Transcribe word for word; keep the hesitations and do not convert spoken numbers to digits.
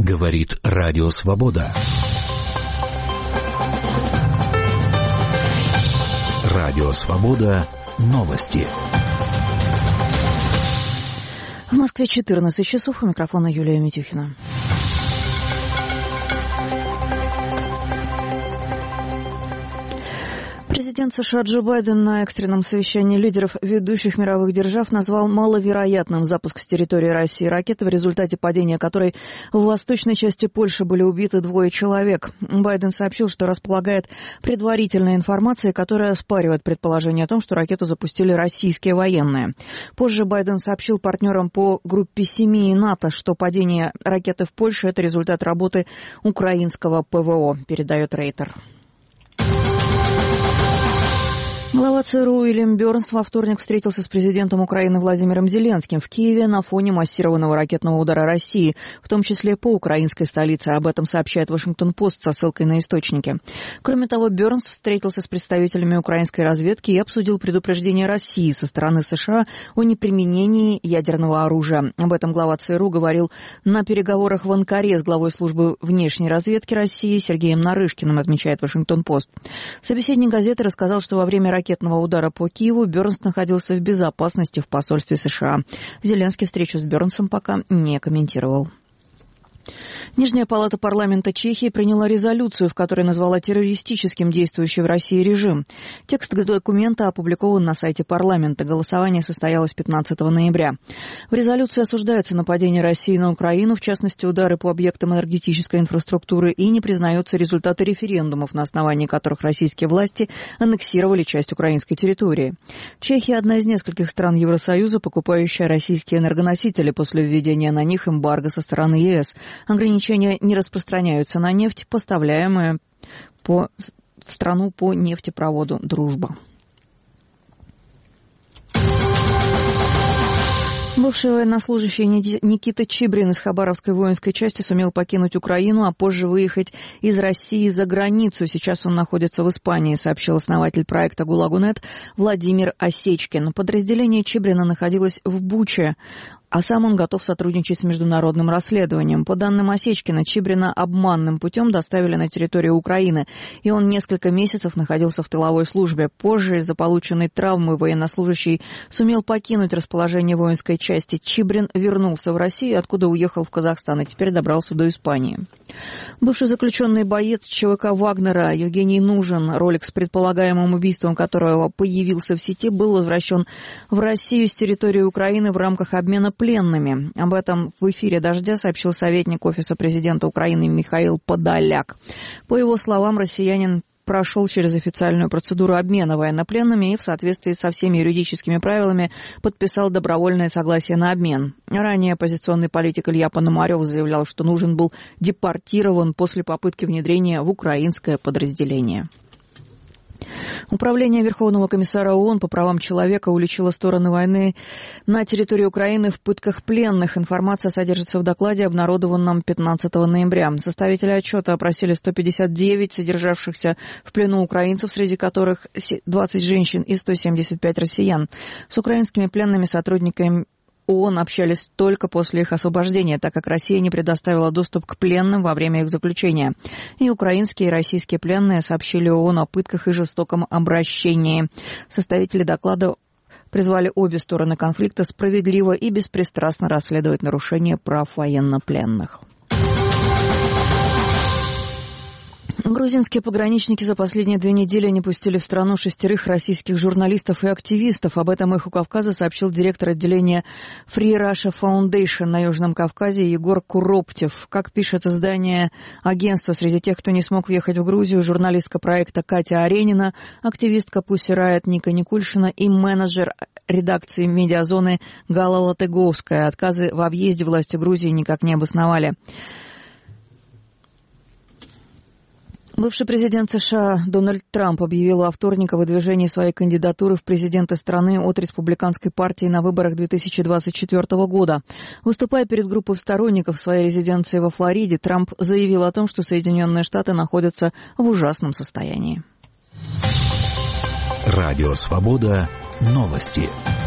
Говорит Радио Свобода. Радио Свобода. Новости. В Москве четырнадцать часов. У микрофона Юлия Митюхина. Президент США Джо Байден на экстренном совещании лидеров ведущих мировых держав назвал маловероятным запуск с территории России ракеты, в результате падения которой в восточной части Польши были убиты двое человек. Байден сообщил, что располагает предварительной информацией, которая оспаривает предположение о том, что ракету запустили российские военные. Позже Байден сообщил партнерам по группе семи и НАТО, что падение ракеты в Польше – это результат работы украинского ПВО, передает Рейтер. Глава ЦРУ Уильям Бёрнс во вторник встретился с президентом Украины Владимиром Зеленским в Киеве на фоне массированного ракетного удара России, в том числе по украинской столице. Об этом сообщает Вашингтон-Пост со ссылкой на источники. Кроме того, Бёрнс встретился с представителями украинской разведки и обсудил предупреждение России со стороны США о неприменении ядерного оружия. Об этом глава ЦРУ говорил на переговорах в Анкаре с главой службы внешней разведки России Сергеем Нарышкиным, отмечает Вашингтон-Пост. Собеседник газеты рассказал, что во время ракетного удара по Киеву Бёрнс находился в безопасности в посольстве США. Зеленский встречу с Бёрнсом пока не комментировал. Нижняя палата парламента Чехии приняла резолюцию, в которой назвала террористическим действующий в России режим. Текст документа опубликован на сайте парламента. Голосование состоялось пятнадцатого ноября. В резолюции осуждается нападение России на Украину, в частности, удары по объектам энергетической инфраструктуры, и не признаются результаты референдумов, на основании которых российские власти аннексировали часть украинской территории. Чехия – одна из нескольких стран Евросоюза, покупающая российские энергоносители после введения на них эмбарго со стороны ЕС. Ограничения не распространяются на нефть, поставляемую по, в страну по нефтепроводу «Дружба». Бывший военнослужащий Никита Чибрин из Хабаровской воинской части сумел покинуть Украину, а позже выехать из России за границу. Сейчас он находится в Испании, сообщил основатель проекта «ГУЛАГу.нет» Владимир Осечкин. Подразделение Чибрина находилось в Буче, а сам он готов сотрудничать с международным расследованием. По данным Осечкина, Чибрина обманным путем доставили на территорию Украины, и он несколько месяцев находился в тыловой службе. Позже из-за полученной травмы военнослужащий сумел покинуть расположение воинской части. Чибрин вернулся в Россию, откуда уехал в Казахстан, и теперь добрался до Испании. Бывший заключенный боец ЧВК Вагнера Евгений Нужен, ролик с предполагаемым убийством которого появился в сети, был возвращен в Россию с территории Украины в рамках обмена пленными. Об этом в эфире «Дождя» сообщил советник Офиса президента Украины Михаил Подоляк. По его словам, россиянин прошел через официальную процедуру обмена военнопленными и в соответствии со всеми юридическими правилами подписал добровольное согласие на обмен. Ранее оппозиционный политик Илья Пономарев заявлял, что Нужен был депортирован после попытки внедрения в украинское подразделение. Управление Верховного комиссара ООН по правам человека уличило стороны войны на территории Украины в пытках пленных. Информация содержится в докладе, обнародованном пятнадцатого ноября. Составители отчета опросили сто пятьдесят девять содержавшихся в плену украинцев, среди которых двадцать женщин и сто семьдесят пять россиян. С украинскими пленными сотрудниками ООН общались только после их освобождения, так как Россия не предоставила доступ к пленным во время их заключения. И украинские, и российские пленные сообщили ООН о пытках и жестоком обращении. Составители доклада призвали обе стороны конфликта справедливо и беспристрастно расследовать нарушения прав военнопленных. Грузинские пограничники за последние две недели не пустили в страну шестерых российских журналистов и активистов. Об этом «Эху Кавказа» сообщил директор отделения Free Russia Foundation на Южном Кавказе Егор Куроптев. Как пишет издание агентства, среди тех, кто не смог въехать в Грузию, журналистка проекта Катя Аренина, активистка Pussy Riot Ника Никульшина и менеджер редакции «Медиазоны» Гала Латыговская. Отказы во въезде власти Грузии никак не обосновали. Бывший президент США Дональд Трамп объявил во вторник о выдвижении своей кандидатуры в президенты страны от республиканской партии на выборах две тысячи двадцать четвёртого года. Выступая перед группой сторонников в своей резиденции во Флориде, Трамп заявил о том, что Соединенные Штаты находятся в ужасном состоянии. Радио «Свобода». Новости.